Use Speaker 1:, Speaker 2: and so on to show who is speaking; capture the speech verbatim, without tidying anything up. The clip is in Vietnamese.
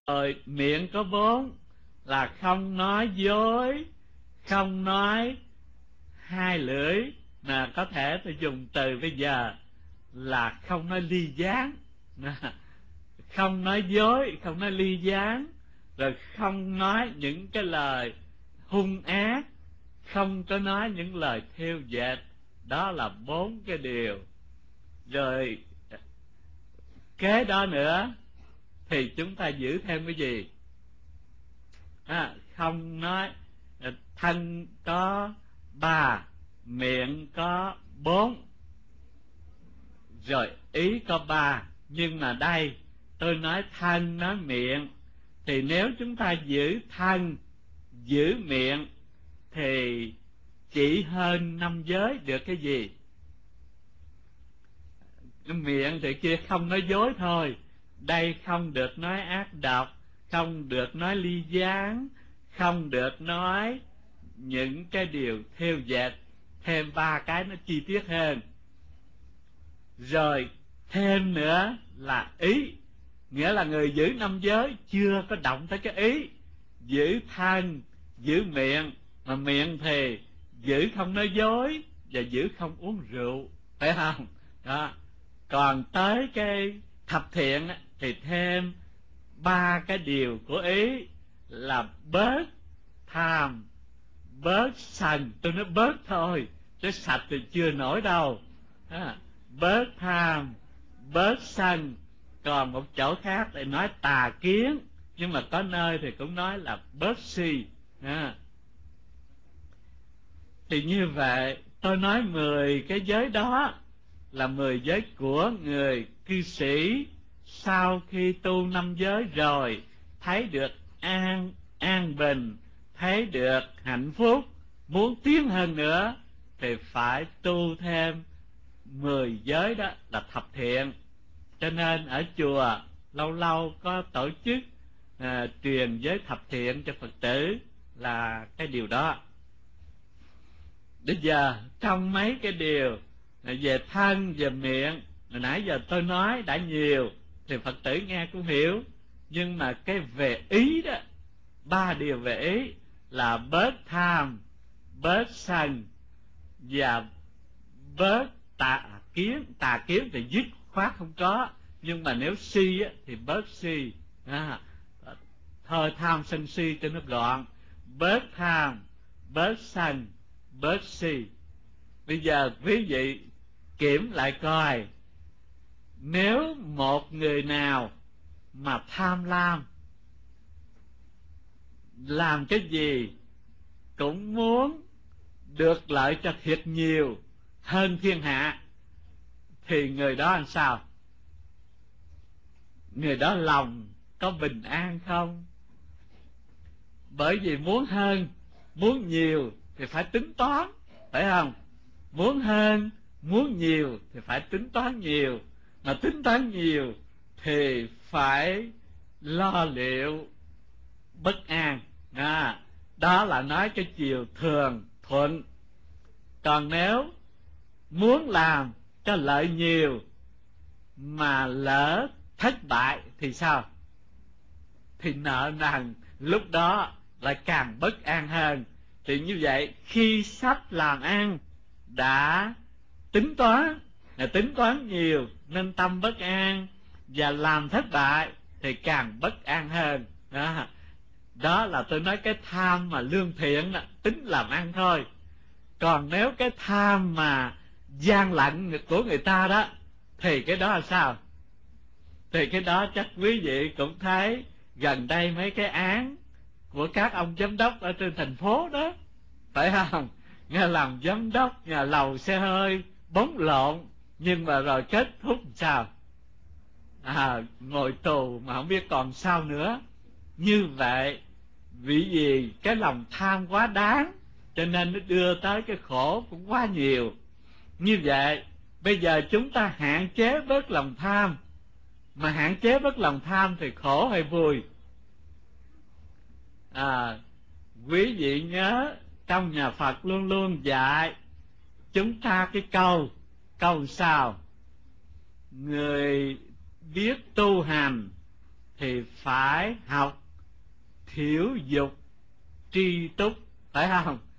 Speaker 1: Rồi miệng có bốn là không nói dối, không nói hai lưỡi, là có thể tôi dùng từ bây giờ là không nói ly gián, không nói dối, không nói ly gián, rồi không nói những cái lời hung ác, không có nói những lời thêu dệt. Đó là bốn cái điều. Rồi kế đó nữa thì chúng ta giữ thêm cái gì? À, không nói, thân có ba, miệng có bốn, rồi ý có ba. Nhưng mà đây tôi nói thân nói miệng, thì nếu chúng ta giữ thân giữ miệng thì chỉ hơn năm giới được cái gì? Miệng thì kia không nói dối thôi, đây không được nói ác độc, không được nói ly gián, không được nói những cái điều thêu dệt. Thêm ba cái nó chi tiết hơn. Rồi thêm nữa là ý, nghĩa là người giữ năm giới chưa có động tới cái ý. Giữ thân, giữ miệng, mà miệng thì giữ không nói dối và giữ không uống rượu, phải không? Đó. Còn tới cái thập thiện thì thêm ba cái điều của ý là bớt tham, bớt sân. Tôi nói bớt thôi, chứ sạch thì chưa nổi đâu. À, bớt tham, bớt sân. Còn một chỗ khác thì nói tà kiến, nhưng mà có nơi thì cũng nói là bớt si. À, thì như vậy tôi nói mười cái giới đó là mười giới của người cư sĩ sau khi tu năm giới rồi thấy được an an bình, thấy được hạnh phúc, muốn tiến hơn nữa thì phải tu thêm mười giới, đó là thập thiện. Cho nên ở chùa lâu lâu có tổ chức à, truyền giới thập thiện cho Phật tử, là cái điều đó. Bây giờ trong mấy cái điều về thân, về miệng, hồi nãy giờ tôi nói đã nhiều thì Phật tử nghe cũng hiểu. Nhưng mà cái về ý đó, ba điều về ý là bớt tham, bớt sân và bớt tà kiến. Tà kiến thì dứt khoát không có, nhưng mà nếu si á, thì bớt si. À, thôi tham sân si cho nó gọn. Bớt tham, bớt sân, bớt si. Bây giờ quý vị kiểm lại coi, nếu một người nào mà tham lam, làm cái gì cũng muốn được lợi cho thiệt nhiều hơn thiên hạ, thì người đó làm sao? Người đó lòng có bình an không? Bởi vì muốn hơn, muốn nhiều thì phải tính toán, phải không? Muốn hơn, muốn nhiều thì phải tính toán nhiều. Mà tính toán nhiều thì phải lo liệu bất an. À, đó là nói cái chiều thường thuận. Còn nếu muốn làm cho lợi nhiều mà lỡ thất bại thì sao? Thì nợ nần, lúc đó lại càng bất an hơn. Thì như vậy khi sắp làm ăn đã tính toán, là tính toán nhiều nên tâm bất an, và làm thất bại thì càng bất an hơn. Đó, đó là tôi nói cái tham mà lương thiện đó, tính làm ăn thôi. Còn nếu cái tham mà gian lận của người ta đó, thì cái đó là sao? Thì cái đó chắc quý vị cũng thấy gần đây mấy cái án của các ông giám đốc ở trên thành phố đó, phải không? Nghe làm giám đốc nhà lầu xe hơi bóng lộn, nhưng mà rồi kết thúc sao? À, ngồi tù mà không biết còn sao nữa. Như vậy vì gì cái lòng tham quá đáng, cho nên nó đưa tới cái khổ cũng quá nhiều. Như vậy bây giờ chúng ta hạn chế bớt lòng tham. Mà hạn chế bớt lòng tham thì khổ hay vui? À, quý vị nhớ trong nhà Phật luôn luôn dạy chúng ta cái câu câu sao? Người biết tu hành thì phải học thiểu dục tri túc, phải không?